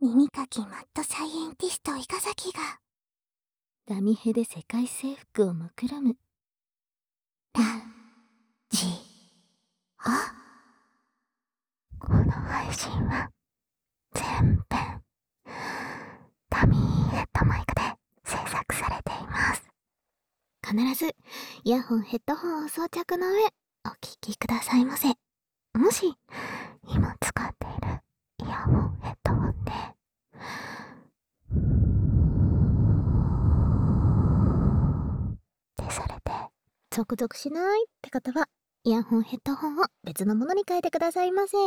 耳かきマッドサイエンティスト伊賀崎がダミヘで世界征服を目論むラジオ。この配信は全編ダミーヘッドマイクで制作されています。必ずイヤホンヘッドホンを装着の上お聞きくださいませ。もし今使っているイヤホンヘッドホンでされて続々しないって方はイヤホンヘッドホンを別のものに変えてくださいませ。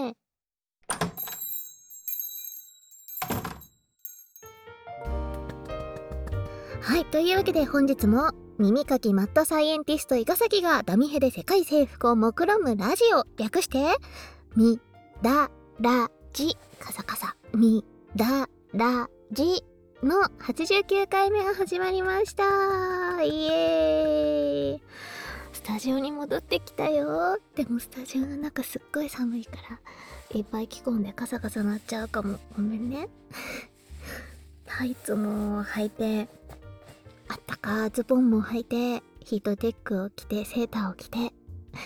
はい、というわけで本日も耳かきマッドサイエンティスト伊賀崎がダミヘで世界征服を目論むラジオ、略してミダラジカサカサミダラジの89回目が始まりました。イエーイ。スタジオに戻ってきたよ。でもスタジオの中すっごい寒いからいっぱい着込んでカサカサなっちゃうかも。ごめんね。タイツも履いて、あったかズボンも履いて、ヒートテックを着て、セーターを着て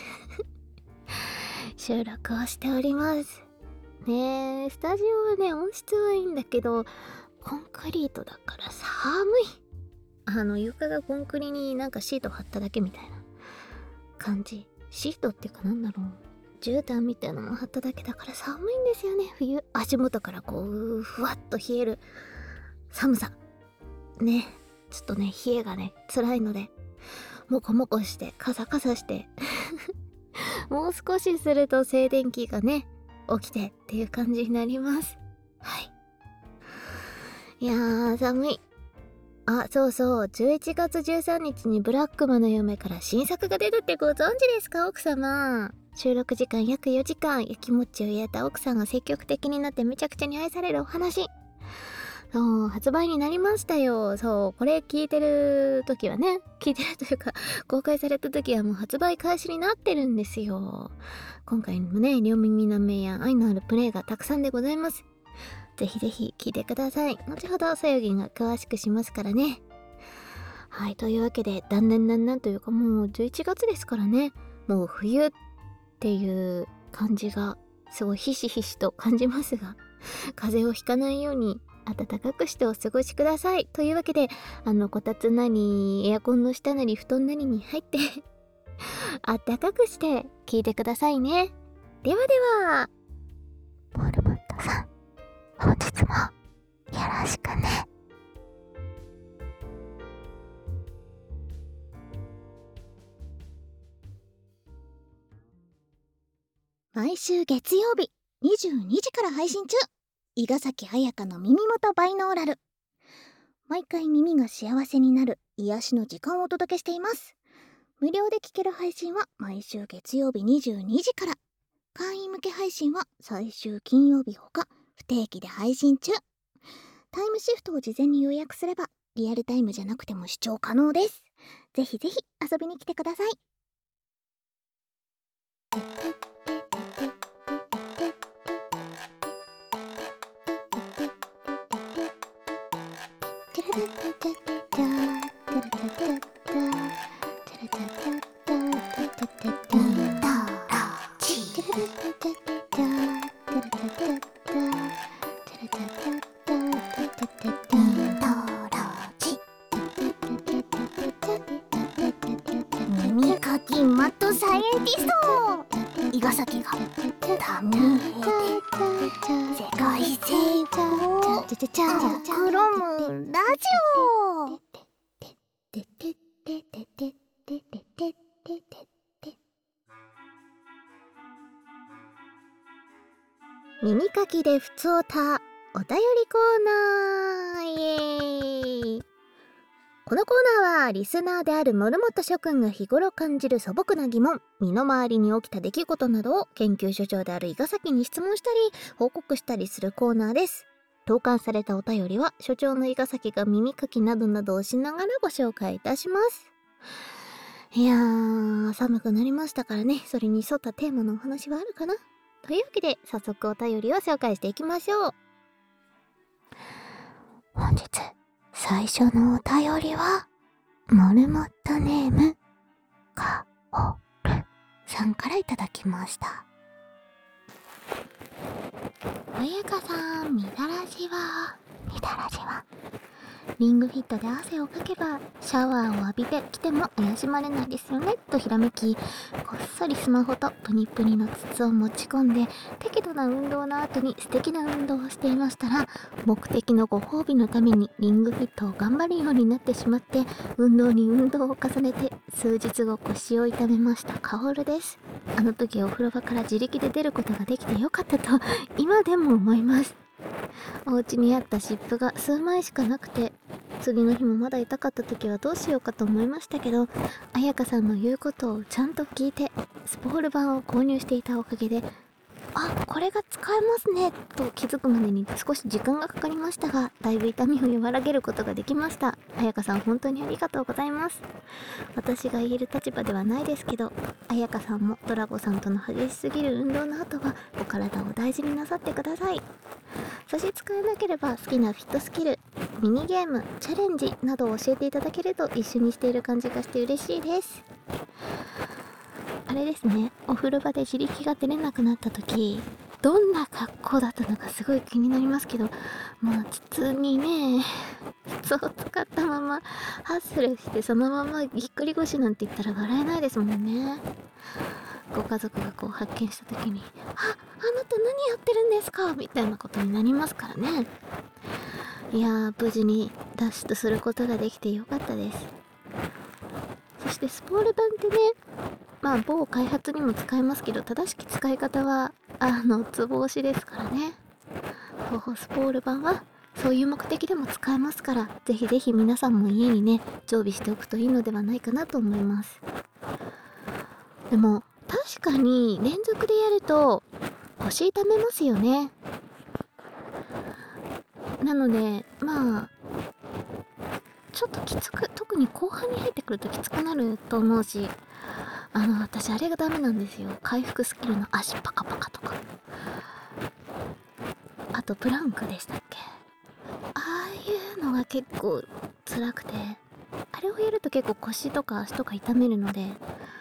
収録をしておりますね。スタジオはね、音質はいいんだけどコンクリートだから寒い。床がコンクリになんかシート貼っただけみたいな感じ。シートっていうかなんだろう、絨毯みたいなのも貼っただけだから寒いんですよね。冬足元からこうふわっと冷える寒さね。ちょっとね、冷えがね辛いのでモコモコしてカサカサしてもう少しすると静電気がね起きてっていう感じになります。はい。いやー寒い。あ、そうそう、11月13日にブラックマの嫁から新作が出るってご存知ですか、奥様。収録時間約4時間、やきもちを入れた奥さんが積極的になってめちゃくちゃに愛されるお話。そう、発売になりましたよ。そう、これ聞いてる時はね、聞いてるというか公開された時はもう発売開始になってるんですよ。今回もね、両耳の目や愛のあるプレイがたくさんでございます。ぜひぜひ聞いてください。後ほどさよぎんが詳しくしますからね。はい、というわけでだんだんというかもう11月ですからね、もう冬っていう感じがすごいひしひしと感じますが、風邪をひかないように暖かくしてお過ごしください。というわけでこたつなりエアコンの下なり布団なりに入って暖かくして聞いてくださいね。ではでは、 モルモットさん、本日もよろしくね。 毎週月曜日22時から配信中、伊賀崎彩香の耳元バイノーラル。毎回耳が幸せになる癒しの時間をお届けしています。無料で聴ける配信は毎週月曜日22時から、会員向け配信は最終金曜日ほか不定期で配信中。タイムシフトを事前に予約すればリアルタイムじゃなくても視聴可能です。ぜひぜひ遊びに来てください。 耳かきマッドサイエンティスト伊賀崎がダミーヘで世界征服を目論むラジオ。 耳かきでふつおたお便りコーナー。イエーイ。このコーナーはリスナーであるモルモット諸君が日頃感じる素朴な疑問、身の回りに起きた出来事などを研究所長である伊賀崎に質問したり報告したりするコーナーです。投函されたお便りは所長の伊賀崎が耳かきなどなどをしながらご紹介いたします。いやー、寒くなりましたからね、それに沿ったテーマのお話はあるかな。というわけで早速お便りを紹介していきましょう。 本日最初のお便りはモルモットネームかおるさんからいただきました。あやかさん、みだらじはリングフィットで汗をかけばシャワーを浴びてきても怪しまれないですよねとひらめき、こっそりスマホとプニプニの筒を持ち込んで適度な運動の後に素敵な運動をしていましたら、目的のご褒美のためにリングフィットを頑張るようになってしまって、運動に運動を重ねて数日後腰を痛めました。かおるです。あの時お風呂場から自力で出ることができてよかったと今でも思います。お家にあった湿布が数枚しかなくて、次の日もまだ痛かった時はどうしようかと思いましたけど、あやかさんの言うことをちゃんと聞いてスポール版を購入していたおかげで、あ、これが使えますねと気づくまでに少し時間がかかりましたが、だいぶ痛みを和らげることができました。あやかさん本当にありがとうございます。私が言える立場ではないですけど、あやかさんもドラゴさんとの激しすぎる運動の後はお体を大事になさってください。差し支えなければ好きなフィットスキル、ミニゲーム、チャレンジなどを教えていただけると一緒にしている感じがして嬉しいです。あれですね、お風呂場で自力が出れなくなった時、どんな格好だったのかすごい気になりますけど、まあ筒にね、筒を使ったままハッスルしてそのままぎっくり腰なんて言ったら笑えないですもんね。ご家族がこう発見した時に、あなた何やってるんですかみたいなことになりますからね。いやー、無事に脱出することができてよかったです。そしてスポール版ってね、まあ某開発にも使えますけど、正しき使い方はツボ押しですからね。東宝スポール版はそういう目的でも使えますから、ぜひぜひ皆さんも家にね常備しておくといいのではないかなと思います。でも確かに連続でやると腰痛めますよね。なのでまあちょっときつく、特に後半に入ってくるときつくなると思うし、私あれがダメなんですよ。回復スキルの足パカパカとか、あとプランクでしたっけ、ああいうのが結構辛くて、あれをやると結構腰とか足とか痛めるので、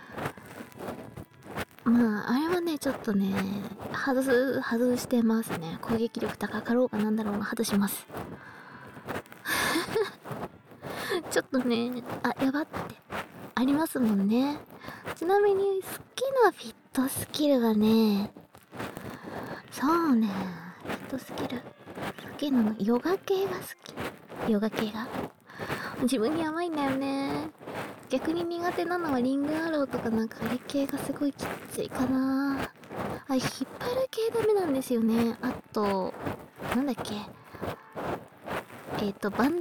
まああれはねちょっとね外してますね。攻撃力高かろうがなんだろうが外しますちょっとね、やばってありますもんね。ちなみに好きなフィットスキルはね、そうね、フィットスキル好きなのヨガ系が好き。ヨガ系が自分に甘いんだよね。逆に苦手なのはリングアローとかなんかあれ系がすごいきついかな。引っ張る系ダメなんですよね。あとなんだっけ、万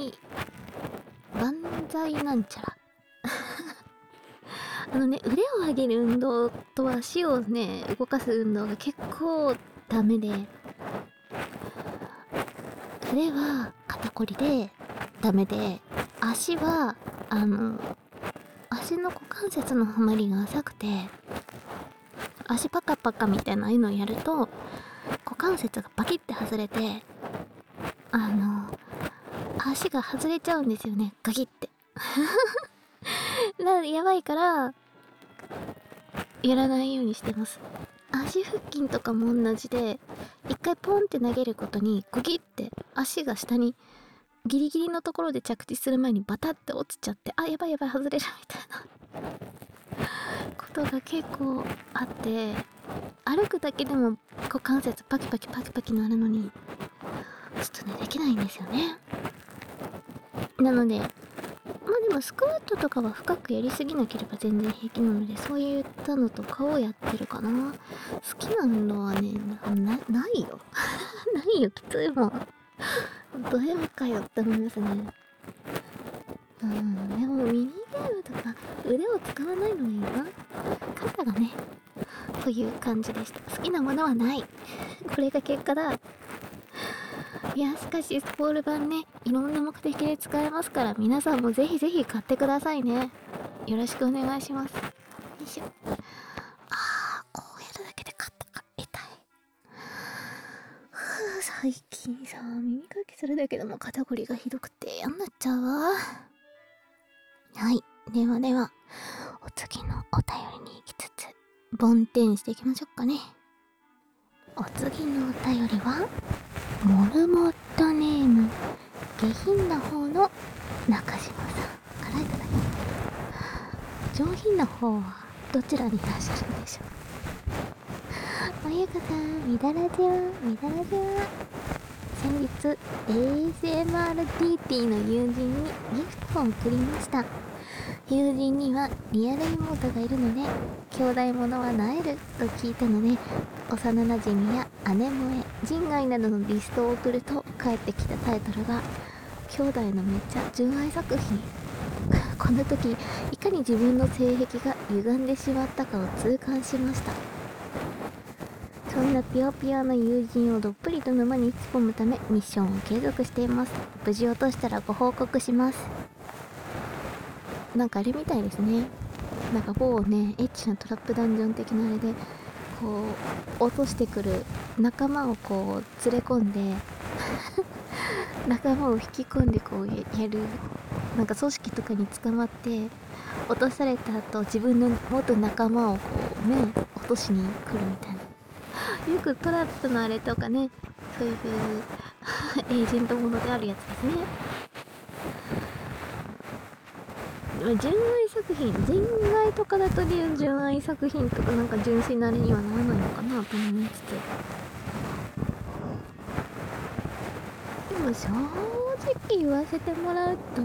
歳なんちゃら腕を上げる運動と足をね動かす運動が結構ダメで、腕は肩こりでダメで、足は足の股関節のはまりが浅くて、足パカパカみたいなのをやると股関節がバキッて外れて足が外れちゃうんですよね、ガキってやばいからやらないようにしてます。足腹筋とかも同じで、一回ポンって投げることにグギって足が下にギリギリのところで着地する前にバタって落ちちゃって、やばい外れるみたいなことが結構あって、歩くだけでも股関節パキパキなるのにちょっとねできないんですよね。なのででもスクワットとかは深くやりすぎなければ全然平気なので、そういったのとかをやってるかな。好きな運動はねないよないよ、きついもんド M かよって思いますね。でもミニゲームとか腕を使わないのがいいな、肩がねという感じでした。好きなものはないこれが結果だ。いや、しかしスポール版ねいろんな目的で使えますから、皆さんもぜひぜひ買ってくださいね。よろしくお願いします。よいしょ。こうやるだけで肩が痛い。 最近さ、耳かきするだけでも肩こりがひどくて嫌になっちゃうわ。はい、ではでは、お次のお便りに行きつつ、梵天していきましょうかね。お次のお便りは、モルモットネーム、下品な方の中島さんからいただきます。上品な方はどちらにいらっしゃるんでしょう。あやかさん、みだらじは先日 ASMRTT の友人にギフトを送りました。友人にはリアル妹がいるので兄弟ものはなえると聞いたので、幼なじみや姉萌え、人外などのリストを送ると返ってきたタイトルが兄弟のめっちゃ純愛作品。この時いかに自分の性癖が歪んでしまったかを痛感しました。そんなピヨピヨの友人をどっぷりと沼に突っ込むためミッションを継続しています。無事落としたらご報告します。なんかあれみたいですね。なんか某ね、エッチなトラップダンジョン的なあれでこう落としてくる仲間をこう連れ込んで仲間を引き込んでこうやる、なんか組織とかに捕まって落とされた後自分の元仲間をこうね落としに来るみたいな、よくトラップのあれとかね、そういうエージェントものであるやつですね。純愛作品、人外とかだと純愛作品とかなんか純粋なあれにはならないのかなと思いつつ、でも正直言わせてもらうと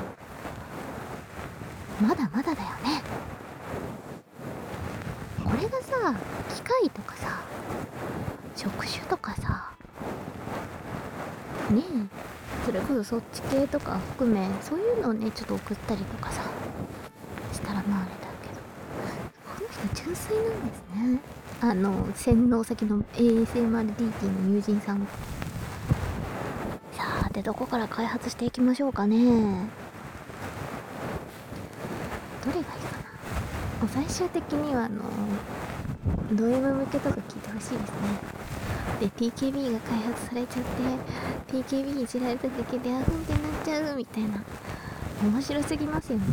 まだまだだよね。これがさ、機械とかさ、職種とかさねえ、それこそそっち系とか含めそういうのをねちょっと送ったりとかさしたらまああれだけど、この人純粋なんですね。洗脳先の ASMRDT の友人さん。さてどこから開発していきましょうかね。どれがいいかな。もう最終的にはド M 向けとか聞いてほしいですね。で TKB が開発されちゃって TKB いじられただけでアフンってなっちゃうみたいな、面白すぎますよね。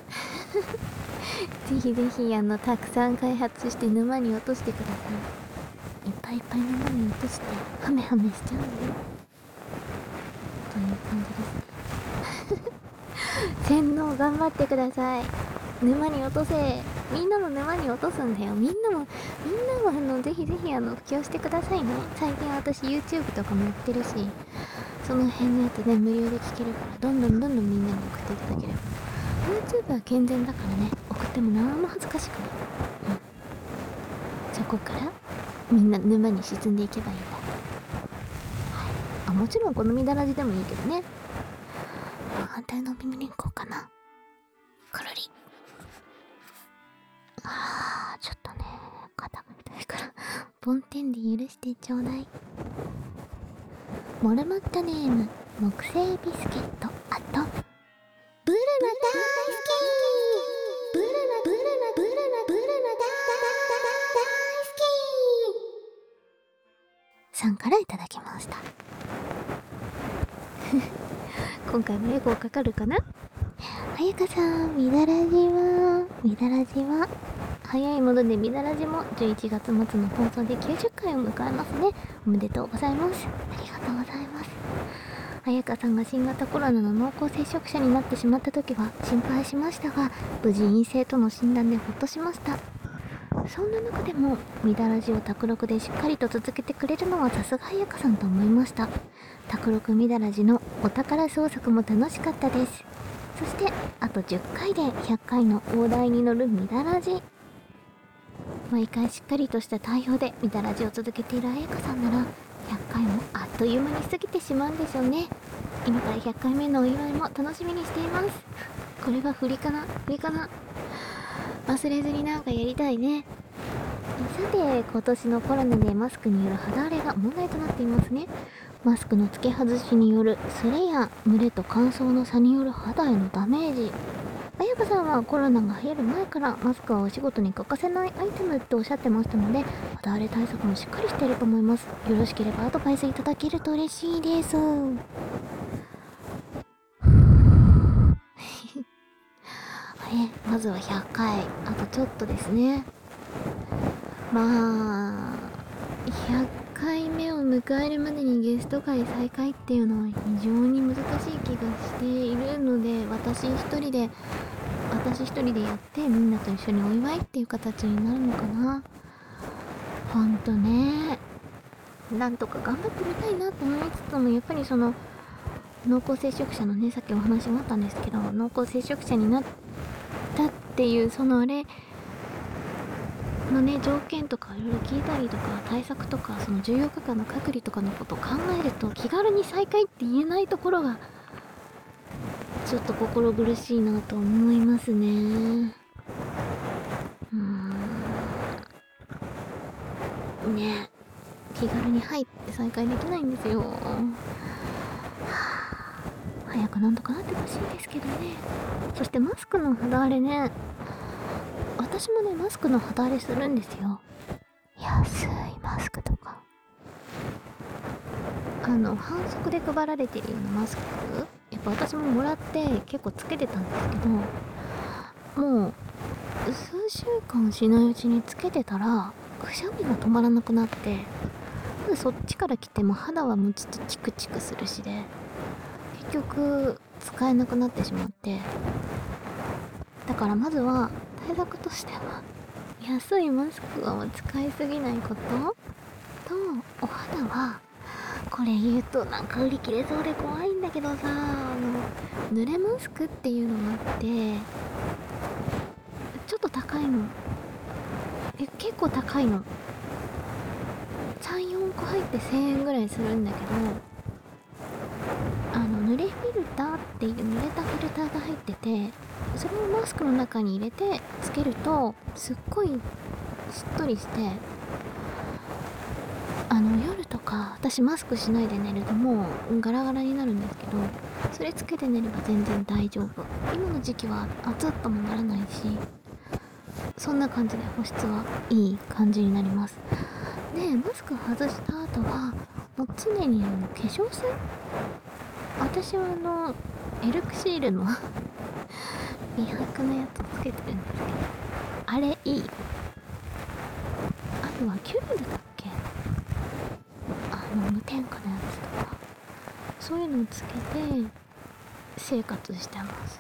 ぜひぜひたくさん開発して沼に落としてください。いっぱいいっぱい沼に落としてハメハメしちゃうのよという感じですね。洗脳頑張ってください。沼に落とせ。みんなも沼に落とすんだよ。みんなもぜひぜひ布教してくださいね。最近私 YouTube とかもやってるし、その辺のやつね無料で聞けるからどんどんみんなに送っていただければ。 YouTube は健全だからね、送っても何も恥ずかしくない。そこからみんな沼に沈んでいけばいいんだ。はい、もちろんこのみだらじでもいいけどね。反対の耳に行こうかな。くるり。ちょっとね肩が痛いから梵天で許してちょうだい。モルモットネーム木製ビスケットあとブルマ大好き。ブルマ大好きさんからいただきました。今回もエゴかかるかな。あやかさん、みだらじは早いものでみだらじも11月末の放送で90回を迎えますね。おめでとうございます。ありがとうございます。あやかさんが新型コロナの濃厚接触者になってしまった時は心配しましたが、無事陰性との診断でほっとしました。そんな中でもみだらじを卓録でしっかりと続けてくれるのはさすがあやかさんと思いました。卓録みだらじのお宝捜索も楽しかったです。そしてあと10回で100回の大台に乗るみだらじ。毎回しっかりとした対応でみだらじを続けているあやかさんなら100回もあっという間に過ぎてしまうんでしょうね。今から100回目のお祝いも楽しみにしています。これは振りかな忘れずになんかやりたいね。さて今年のコロナでマスクによる肌荒れが問題となっていますね。マスクの付け外しによるすれや蒸れと乾燥の差による肌へのダメージ。 あやかさんはコロナが流行る前からマスクはお仕事に欠かせないアイテムっておっしゃってましたので、肌荒れ対策もしっかりしていると思います。よろしければアドバイスいただけると嬉しいです。まずは100回、あとちょっとですね。まあ、100回目を迎えるまでにゲスト会再開っていうのは非常に難しい気がしているので、私一人でやってみんなと一緒にお祝いっていう形になるのかな。ほんとね、なんとか頑張ってみたいなと思いつつも、やっぱりその濃厚接触者のね、さっきお話もあったんですけど、濃厚接触者になったっていうそのあれのね、条件とかいろいろ聞いたりとか、対策とか、その14日間の隔離とかのことを考えると、気軽に再開って言えないところがちょっと心苦しいなと思いますね。ね、気軽に入って再開できないんですよ。早くなんとかなってほしいですけどね。そしてマスクの肌荒れね、私もねマスクの肌荒れするんですよ。安いマスクとか、反則で配られてるようなマスク、やっぱ私ももらって結構つけてたんですけど、もう数週間しないうちにつけてたらくしゃみが止まらなくなって、そっちから来ても肌はもうちょっとチクチクするしで、結局使えなくなってしまって、だからまずは対策としては安いマスクを使いすぎないことと、お肌はこれ言うとなんか売り切れそうで怖いんだけどさ、濡れマスクっていうのがあって、ちょっと高いの、結構高いの、3、4個入って1000円ぐらいするんだけど、濡れフィルターっていう濡れたフィルターが入ってて、それをマスクの中に入れてつけるとすっごいしっとりして、夜とか私マスクしないで寝るともうガラガラになるんですけど、それつけて寝れば全然大丈夫。今の時期は暑っともならないし、そんな感じで保湿はいい感じになります。で、マスク外した後はもう常に化粧水、私はエルクシールの美白のやつをつけてるんですけど、あれいい。あとはキュールだっけ、無添加のやつとか、そういうのをつけて生活してます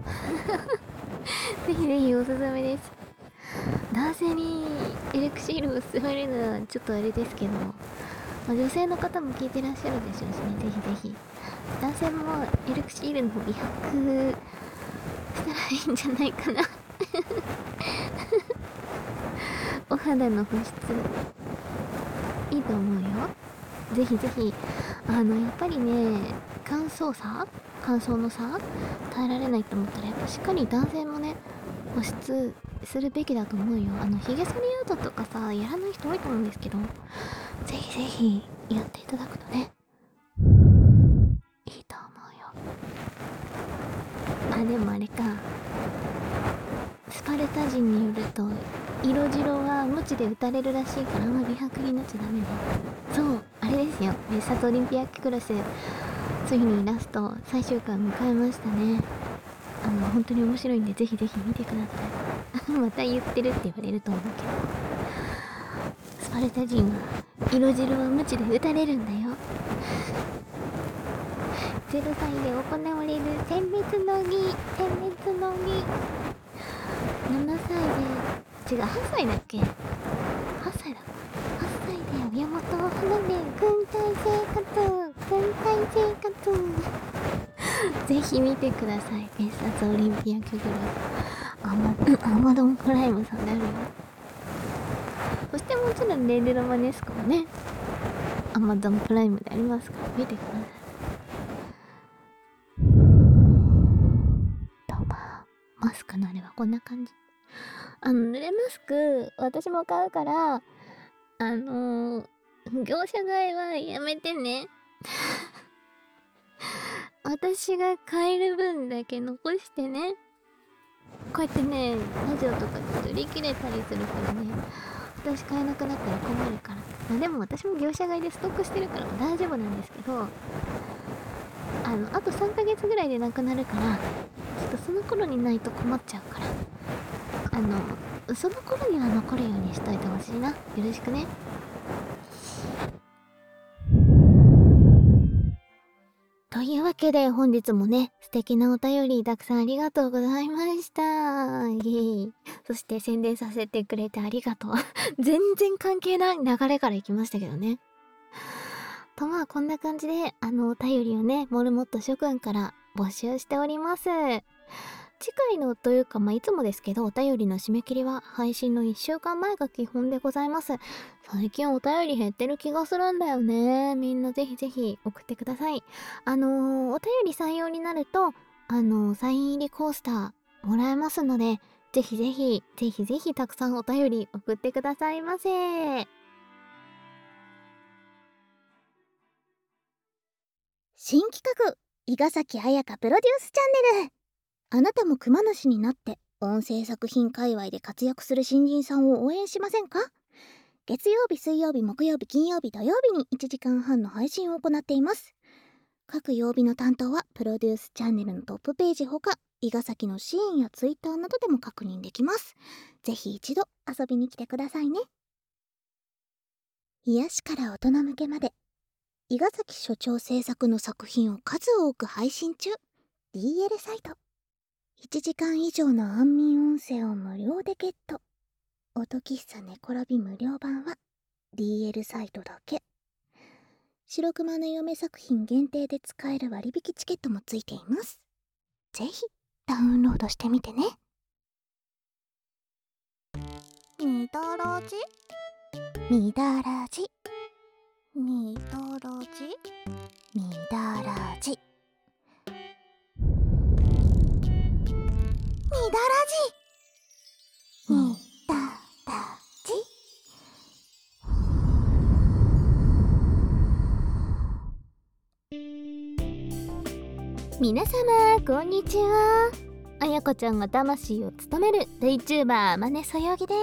ぜひぜひおすすめです。男性にエレクシールを勧めるのはちょっとあれですけど、女性の方も聞いてらっしゃるでしょうしね、ぜひぜひ男性もエレクシールの美白したらいいんじゃないかなお肌の保湿いいと思うよ。ぜひぜひやっぱりね、乾燥の差耐えられないと思ったら、やっぱしっかり男性もね保湿するべきだと思うよ。ヒゲ剃りアートとかさ、やらない人多いと思うんですけど、ぜひぜひやっていただくとねいいと思うよ。でもあれか、スパルタ人によると色白は無知で打たれるらしいから、あんま美白になっちゃダメね。そう、あれですよ、別冊オリンピアクロスついにラスト最終回迎えましたね。本当に面白いんでぜひぜひ見てくださいまた言ってるって言われると思うけど、スパルタ人は色白は無知で打たれるんだよ0歳で行われる選別の儀、7歳で違う、8歳だっけ、8歳で親元を離れ軍隊生活ぜひ見てください。別冊オリンピアクグラス、アマゾンプライムさんであるよ。そしてもちろんレールロマネスコもね、アマゾンプライムでありますから見てください。と、マスクのあれはこんな感じ。濡れマスク私も買うから、業者買いはやめてね私が買える分だけ残してね。 こうやってねラジオとかちょっと売り切れたりするからね、私買えなくなったら困るから。まあでも私も業者買いでストックしてるから大丈夫なんですけど、あと3ヶ月ぐらいでなくなるから、ちょっとその頃にないと困っちゃうから、その頃には残るようにしといてほしいな。よろしくね。というわけで本日もね、素敵なお便りたくさんありがとうございました。イエーイ。そして宣伝させてくれてありがとう。全然関係ない流れから行きましたけどね。とまあこんな感じでお便りをね、モルモット諸君から募集しております。次回のというかいつもですけど、お便りの締め切りは配信の1週間前が基本でございます。最近お便り減ってる気がするんだよね。みんなぜひぜひ送ってください。お便り採用になるとサイン入りコースターもらえますので、ぜひぜひたくさんお便り送ってくださいませ。 新企画、伊賀崎彩香プロデュースチャンネル。あなたも熊主になって音声作品界隈で活躍する新人さんを応援しませんか？月曜日、水曜日、木曜日、金曜日、土曜日に1時間半の配信を行っています。各曜日の担当はプロデュースチャンネルのトップページほか、伊賀崎のシーンやツイッターなどでも確認できます。ぜひ一度遊びに来てくださいね。癒しから大人向けまで、伊賀崎所長制作の作品を数多く配信中。 DL サイト。1時間以上の安眠音声を無料でゲット。音喫茶寝転び無料版は DL サイトだけ。白熊の嫁作品限定で使える割引チケットもついています。ぜひダウンロードしてみてね。みだらじみだらじみだらじみだらじみだらじみだらじ。 皆様こんにちは。あやこちゃんが魂を務める VTuber まねそよぎです。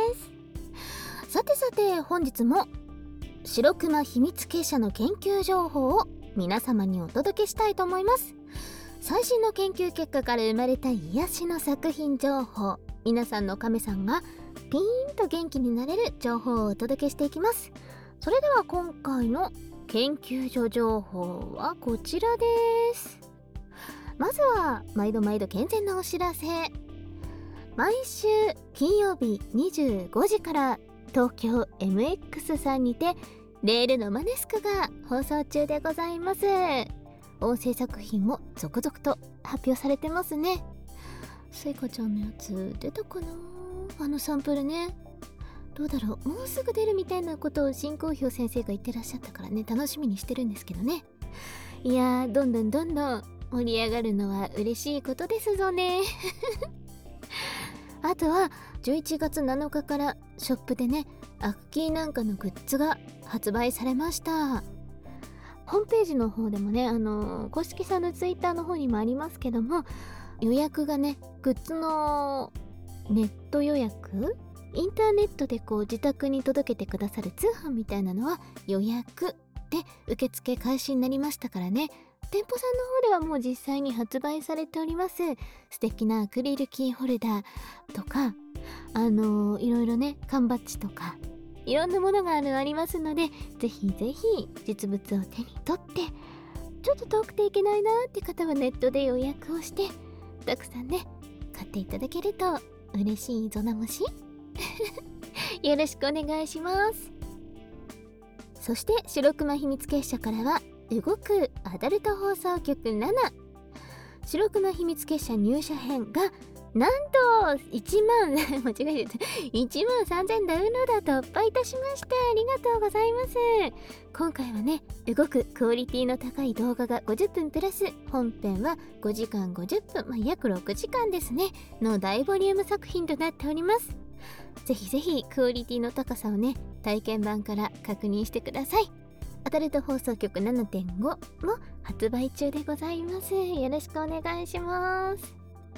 さて本日も白熊秘密結社の研究情報を皆様にお届けしたいと思います。最新の研究結果から生まれた癒しの作品情報、皆さんの亀さんがピーンと元気になれる情報をお届けしていきます。それでは今回の研究所情報はこちらです。まずは毎度健全なお知らせ。毎週金曜日25時から東京 MX さんにてレールのマネスクが放送中でございます。音声作品も続々と発表されてますね。スイカちゃんのやつ出たかな、サンプルね。どうだろう、もうすぐ出るみたいなことを新公表先生が言ってらっしゃったからね、楽しみにしてるんですけどね。いやー、どんどん盛り上がるのは嬉しいことですぞね。あとは11月7日からショップでね、アクキーなんかのグッズが発売されました。ホームページの方でもね、公式さんのツイッターの方にもありますけども、予約がね、グッズのネット予約、インターネットで自宅に届けてくださる通販みたいなのは予約で受付開始になりましたからね。店舗さんの方ではもう実際に発売されております。素敵なアクリルキーホルダーとかいろいろね、缶バッジとかいろんなものがありますので、ぜひ実物を手に取って、ちょっと遠くていけないなって方はネットで予約をしてたくさんね買っていただけると嬉しいぞなもし。よろしくお願いします。そして白熊秘密結社からは動くアダルト放送局7、白熊秘密結社入社編がなんと1万間違えてた1万3000ダウンローダー突破いたしました。ありがとうございます。今回はね、動くクオリティの高い動画が50分プラス本編は5時間50分、約6時間ですねの大ボリューム作品となっております。ぜひクオリティの高さをね、体験版から確認してください。アダルト放送局 7.5 も発売中でございます。よろしくお願いします。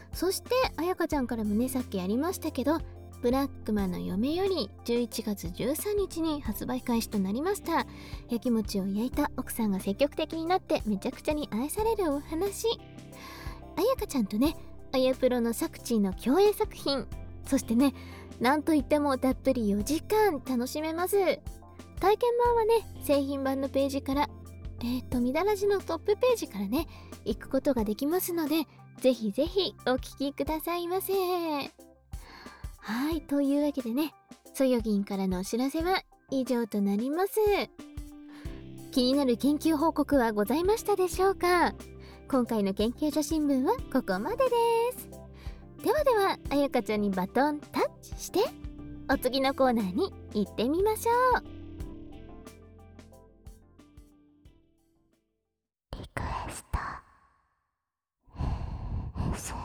そしてあやかちゃんからもね、さっきやりましたけど、ブラックマンの嫁より11月13日に発売開始となりました。焼き餅を焼いた奥さんが積極的になってめちゃくちゃに愛されるお話。あやかちゃんとね、あやプロのサクチーの共演作品、そしてね、なんといってもたっぷり4時間楽しめます。体験版はね、製品版のページからみだらじのトップページからね、行くことができますので、ぜひぜひお聞きくださいませ。はい、というわけでね、そよぎんからのお知らせは以上となります。気になる研究報告はございましたでしょうか？今回の研究所新聞はここまでです。ではでは、あやかちゃんにバトンタッチして、お次のコーナーに行ってみましょう。 リクエスト ASMR。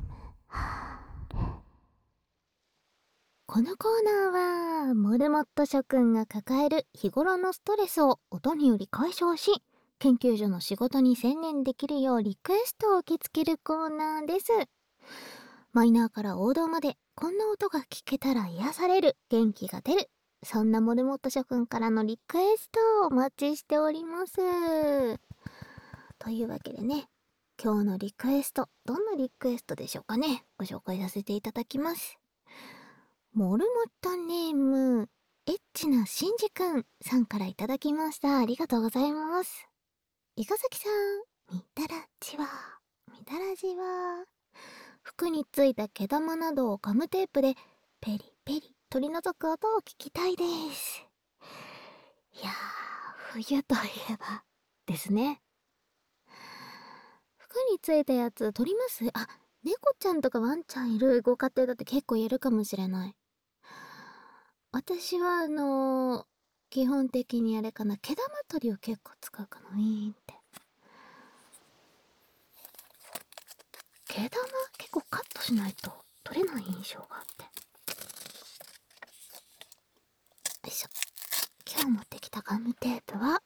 このコーナーはモルモット諸君が抱える日頃のストレスを音により解消し、研究所の仕事に専念できるようリクエストを受け付けるコーナーです。マイナーから王道まで、こんな音が聞けたら癒される、元気が出る、そんなモルモット諸君からのリクエストをお待ちしております。というわけでね、今日のリクエスト、どんなリクエストでしょうかね、ご紹介させていただきます。モルモットネーム、エッチなしんじくんさんからいただきました。ありがとうございます。伊賀崎さん、みだらじは、服についた毛玉などをガムテープでペリペリ取り除く音を聞きたいです。いやー、冬といえばですね。服についたやつ取ります？猫ちゃんとかワンちゃんいるご家庭だって結構やるかもしれない。私は基本的にあれかな、毛玉取りを結構使うかな。ウィーンって。毛玉結構カットしないと取れない印象があって。よいしょ。今日持ってきたガムテープは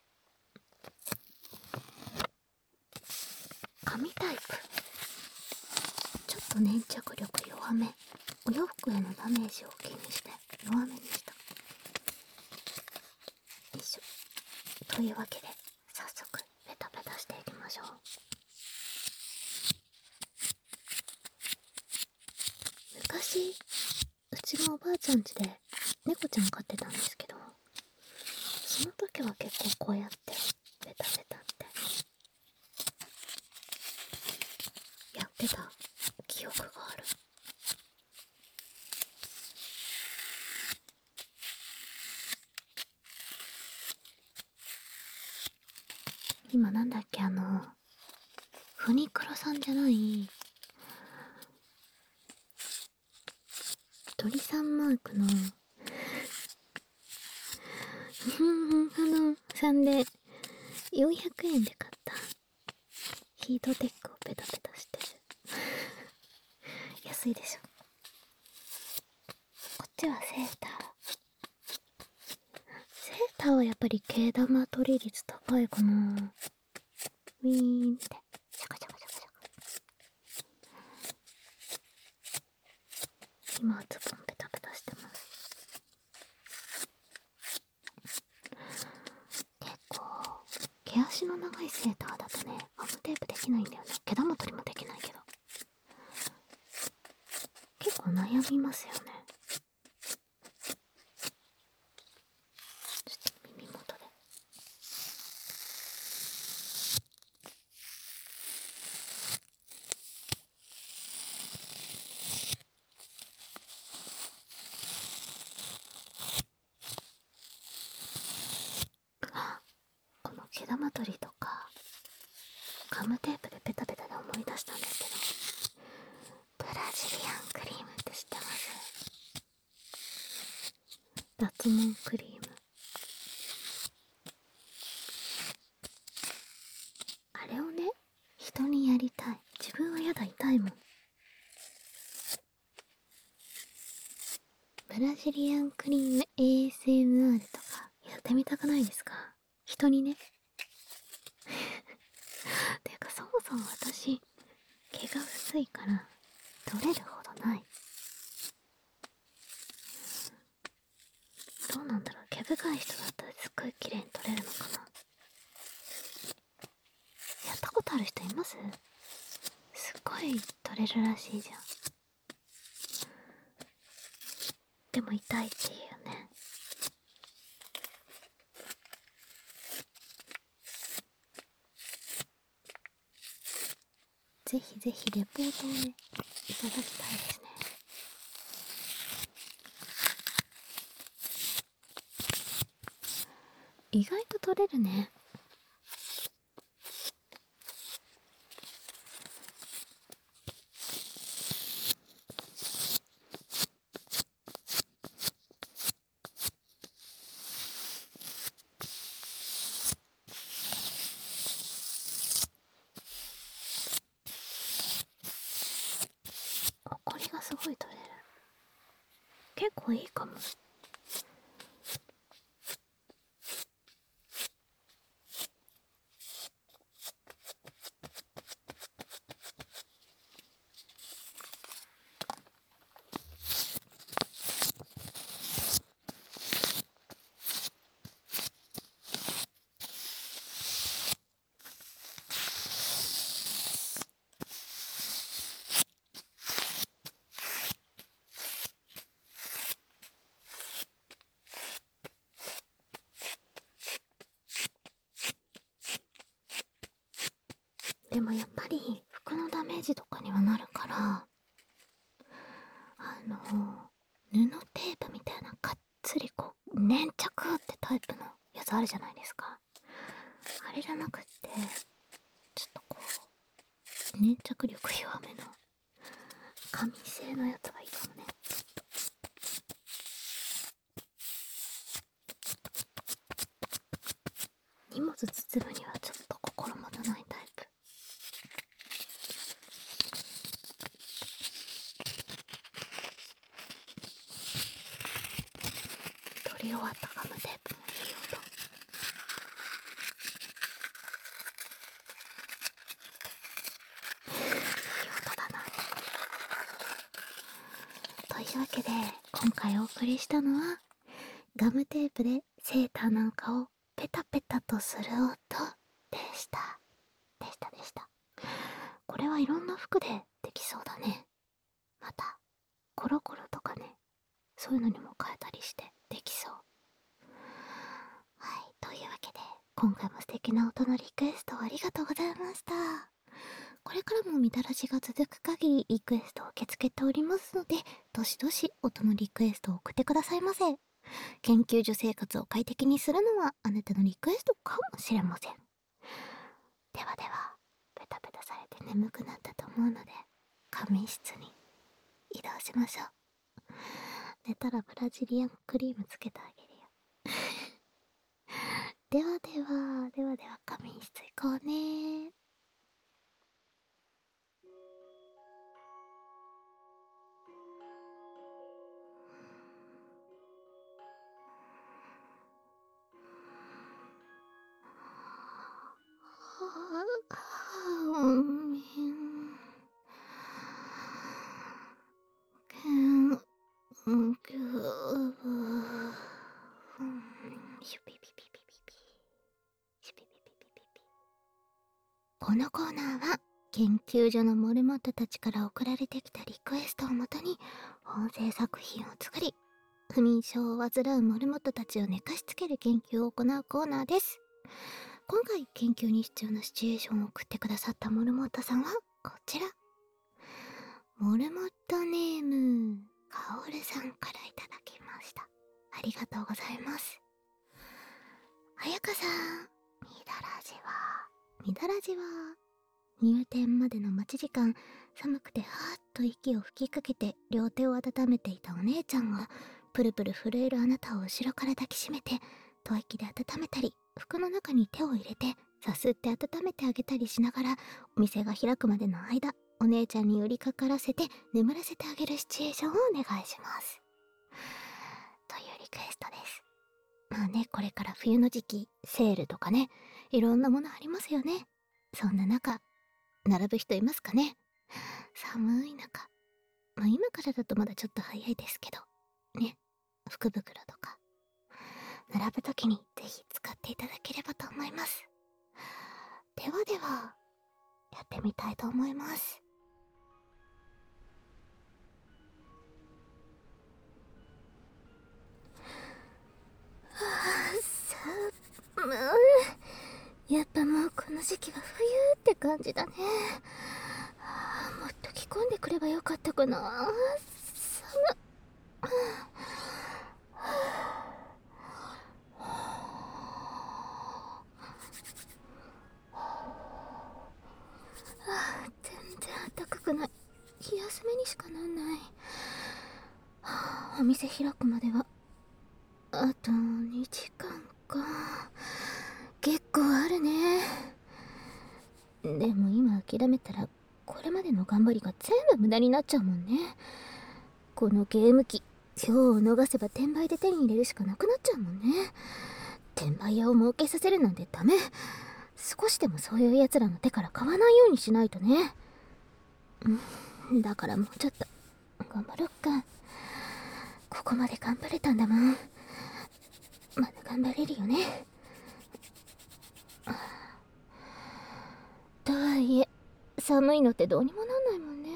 紙タイプ。ちょっと粘着力弱め。お洋服へのダメージを気にして弱めにした。よいしょ。というわけで早速ペタペタしていきましょう。昔うちのおばあちゃん家で猫ちゃん飼ってたんですけど、その時は結構こうやってペタペタってやってた記憶がある。今なんだっけ、フニクロさんじゃない鳥さんマークのさんで400円で買ったヒートテックをペタペタしてる。安いでしょ。こっちはセーター。セーターはやっぱり毛玉取り率高いかな。ウィーンってシャカシャカシャカシャカ。今はズボンペタペタしてます。結構毛足の長いセーターだとね、ガムテープできないんだよね。毛玉取りもできないけど結構悩みますよね。ちょっと耳元でこの毛玉取りとかガムテープでペタペタで思い出したんですけど、ブラジリアンクリームって知ってます？脱毛クリーム。あれをね、人にやりたい。自分はやだ、痛いもん。ブラジリアンクリーム ASMR とかやってみたくないですか？人にね。ていうかそもそも私毛が薄いから取れるほどない。どうなんだろう、毛深い人だったらすっごい綺麗に取れるのかな。やったことある人います？すっごい取れるらしいじゃん。でも痛いっていうよね。ぜひぜひレポートをね、いただきたいですね。意外と取れるね。ほこりがすごい取れる。結構いいかも。でもやっぱり服のダメージとかにはなるから、布テープみたいながっつりこう粘着ってタイプのやつあるじゃないですか。あれじゃなくって、ちょっとこう粘着力弱めの紙製のやつがいいかもね。荷物包むにはちょっと心もとないタイプ。取り終わったガムテープもいい音。いい音だな。というわけで今回お送りしたのは、ガムテープでセーターなんかをペタペタとする音でした。これはいろんな服でできそうだね。またコロコロとかね、そういうのにも変えたりしてできそう。はい、というわけで今回も素敵な音のリクエストありがとうございました。これからもみたらしが続く限りリクエストを受け付けておりますので、どしどし音のリクエストを送ってくださいませ。研究所生活を快適にするのはあなたのリクエストかもしれません。ではでは、ペタペタされて眠くなったと思うので仮眠室に移動しましょう。寝たらブラジリアンクリームつけてあげるよ。では仮眠室行こうね。このコーナーは研究所のモルモットたちから送られてきたリクエストをもとに音声作品を作り、不眠症を患うモルモットたちを寝かしつける研究を行うコーナーです。今回研究に必要なシチュエーションを送ってくださったモルモットさんはこちら。モルモットネームカオルさんからいただきました。ありがとうございます。あやかさん、みだらじは入店までの待ち時間、寒くてはーっと息を吹きかけて両手を温めていたお姉ちゃんがプルプル震えるあなたを後ろから抱きしめて吐息で温めたり、服の中に手を入れてさすって温めてあげたりしながら、お店が開くまでの間お姉ちゃんに寄りかからせて眠らせてあげるシチュエーションをお願いします、というリクエストです。まあね、これから冬の時期、セールとかね、いろんなものありますよね。そんな中並ぶ人いますかね。寒い中まあ今からだとまだちょっと早いですけどね、福袋とか並ぶ時にぜひ使っていただければと思います。ではではやってみたいと思います。寒い。やっぱもうこの時期は冬って感じだね。もっと着込んでくればよかったかな。寒っ。全然暖かくない。冷やすめにしかなんない。お店開くまではあと2時間か。結構あるね。でも今諦めたらこれまでの頑張りが全部無駄になっちゃうもんね。このゲーム機、今日を逃せば転売で手に入れるしかなくなっちゃうもんね。転売屋を儲けさせるなんてダメ。少しでもそういう奴らの手から買わないようにしないとね。だからもうちょっと頑張ろっか。ここまで頑張れたんだもん。まだ頑張れるよね。とはいえ寒いのってどうにもなんないもんね。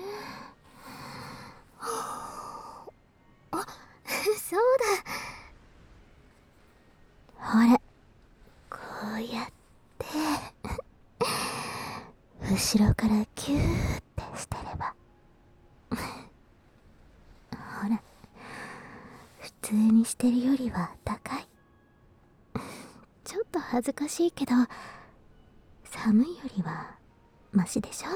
あ、そうだ。ほら、こうやって後ろからキューってしてればほら、普通にしてるよりは高い。ちょっと恥ずかしいけど寒いよりはマシでしょ。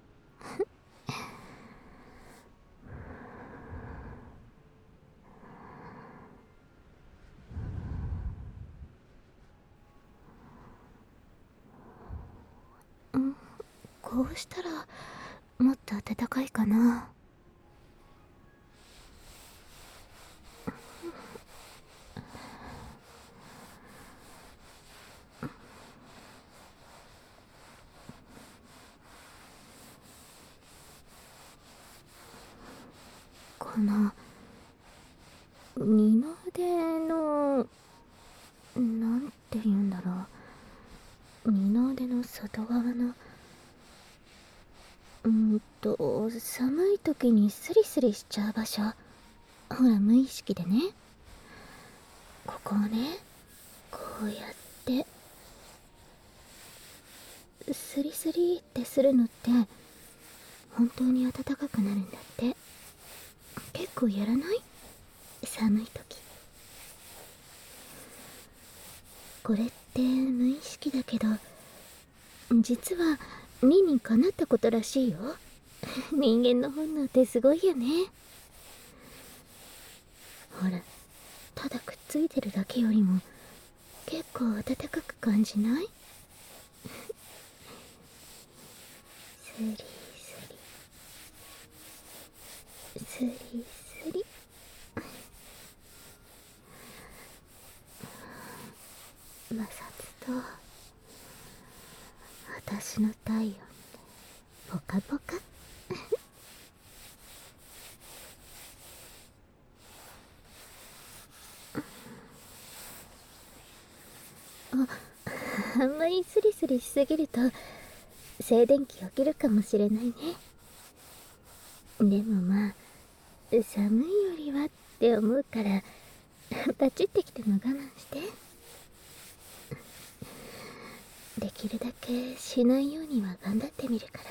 こうしたらもっと暖かいかな。この二の腕のなんて言うんだろう、二の腕の外側の寒い時にスリスリしちゃう場所、ほら無意識でね、ここをねこうやってスリスリってするのって本当に暖かくなるんだって。結構やらない？寒い時。これって無意識だけど実は理にかなったことらしいよ。人間の本能ってすごいよね。ほら、ただくっついてるだけよりも結構暖かく感じない？スリスリスリスリ。摩擦と私の体温でポカポカ。あんまりスリスリしすぎると静電気起きるかもしれないね。でもまあ寒いよりはって思うからパチってきても我慢して。できるだけしないようには頑張ってみるから。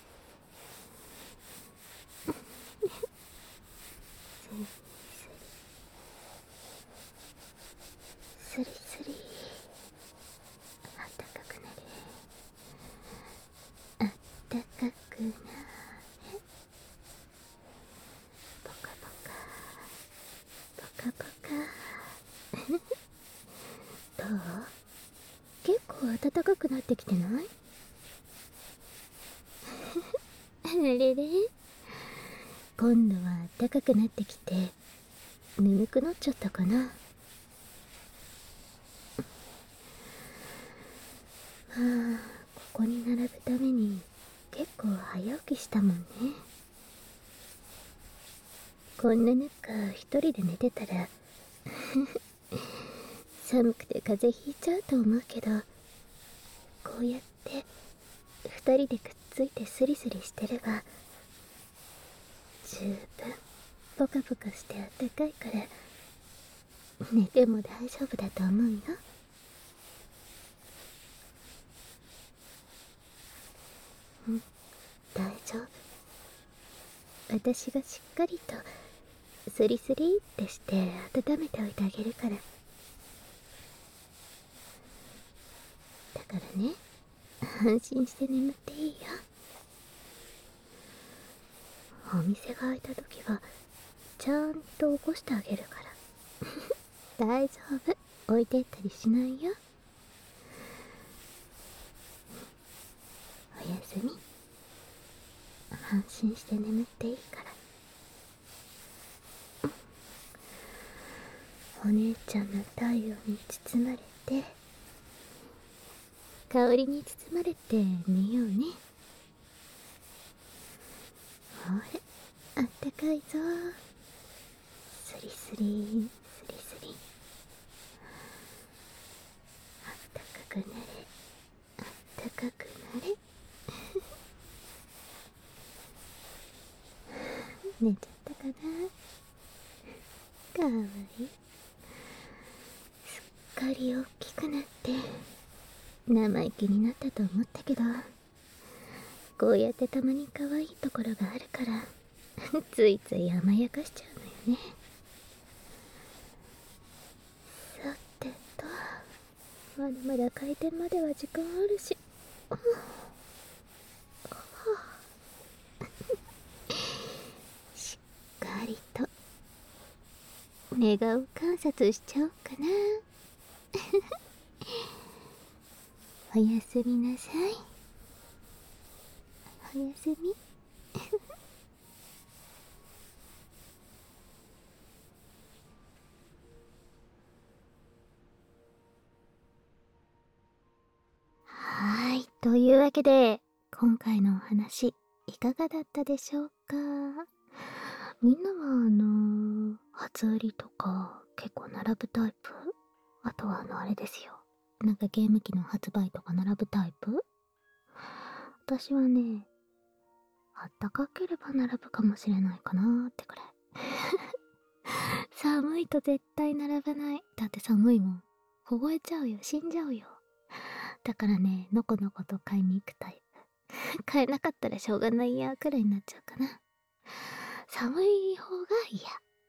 スリスリあったかくなれ、あったかくなれ、ポカポカポカポカ。どう？結構暖かくなってきてない？あれれ、今度は暖かくなってきて眠くなっちゃったかな。ここに並ぶために結構早起きしたもんね。 こんな中一人で寝てたら寒くて風邪ひいちゃうと思うけど、こうやって二人でくっついてスリスリしてれば十分ポカポカしてあったかいから寝ても大丈夫だと思うよ。うん、大丈夫。私がしっかりとスリスリってして温めておいてあげるから。だからね、安心して眠っていいよ。お店が開いた時はちゃんと起こしてあげるから大丈夫、置いてったりしないよ。おやすみ。安心して眠っていいから。お姉ちゃんの太陽に包まれて、香りに包まれて寝ようね。ほれ、あったかいぞ。スリスリスリスリ。あったかくなれ、あったかくなれ。寝ちゃったかな。かわいい。すっかり大きくなって生意気になったと思ったけど、こうやってたまに可愛いところがあるからついつい甘やかしちゃうのよね。さてと、まだまだ開店までは時間あるししっかりと寝顔観察しちゃおうかなおやすみなさい。おやすみはい、というわけで今回のお話いかがだったでしょうか。みんなは初売りとか結構並ぶタイプ？あとはあれですよ、なんかゲーム機の発売とか並ぶタイプ？私はね、あったかければ並ぶかもしれないかなーってくらい寒いと絶対並ばない。だって寒いもん。凍えちゃうよ、死んじゃうよ。だからね、のこのこと買いに行くタイプ買えなかったらしょうがないやくらいになっちゃうかな。寒い方が嫌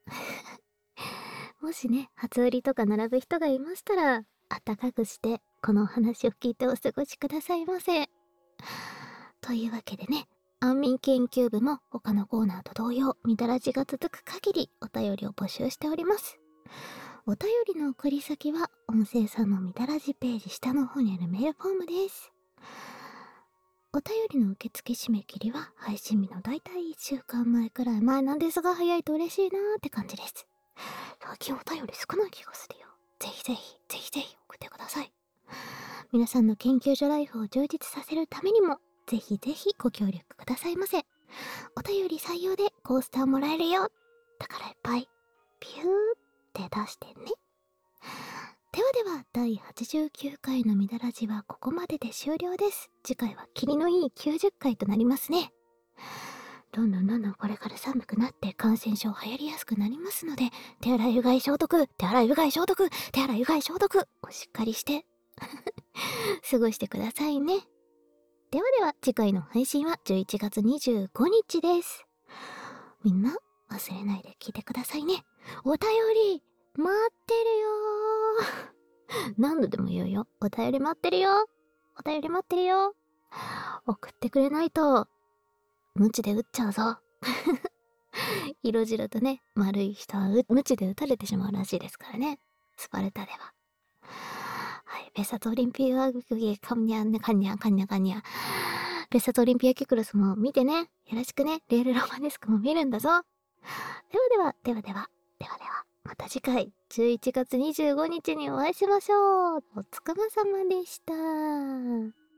もしね、初売りとか並ぶ人がいましたら、あったかくしてこのお話を聞いてお過ごしくださいませ。というわけでね、安眠研究部も他のコーナーと同様、みだらじが続く限りお便りを募集しております。お便りの送り先は音声さんのみだらじページ下の方にあるメールフォームです。お便りの受付締め切りは配信日のだいたい1週間前くらい前なんですが、早いと嬉しいなーって感じです。最近お便り少ない気がするよ。ぜひぜひぜひぜひ送ってください。皆さんの研究所ライフを充実させるためにもぜひぜひご協力くださいませ。お便り採用でコースターもらえるよ。だからいっぱいピューって出してね。ではでは第89回のみだらじはここまでで終了です。次回はキリのいい90回となりますね。どんどんこれから寒くなって感染症流行りやすくなりますので、手洗いうがい消毒、手洗いうがい消毒、手洗いうがい消毒をしっかりして過ごしてくださいね。ではでは次回の配信は11月25日です。みんな忘れないで聞いてくださいね。お便り待ってるよ何度でも言うよ。お便り待ってるよ。お便り待ってるよ。送ってくれないとムチで撃っちゃうぞ色白とね、丸い人はムチで撃たれてしまうらしいですからね、スパルタでは。はい、ベサトオリンピアカンニャンカンニャンカンニャンカンニャンベサトオリンピアキクロスも見てね。よろしくね。レールロマネスクも見るんだぞ。では、また次回11月25日にお会いしましょう。おつくまさまでした。